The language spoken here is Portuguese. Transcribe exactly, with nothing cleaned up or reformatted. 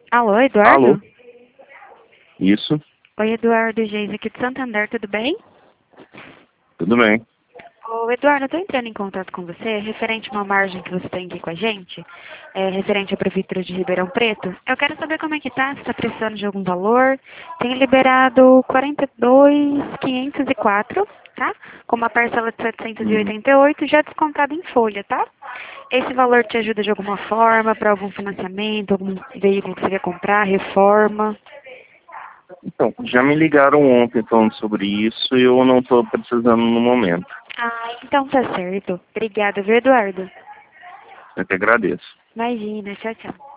Alô, Alô? Eduardo? Isso, Oi, Eduardo, Geise aqui de Santander, tudo bem? tudo bem. Ô, Eduardo, eu estou entrando em contato com você referente a uma margem que você tem aqui com a gente, é, referente à Prefeitura de Ribeirão Preto. Eu quero saber como é que tá, se está precisando de algum valor. Tem liberado quarenta e dois mil quinhentos e quatro, tá? Com uma parcela de setecentos e e Hum, oitenta e oito já descontada em folha, tá? Esse valor te ajuda de alguma forma para algum financiamento, algum veículo que você quer comprar, reforma? Então, já me ligaram ontem falando sobre isso e eu não estou precisando no momento. Ah, então tá certo. Obrigada, viu, Eduardo? Eu que agradeço. Imagina, tchau, tchau.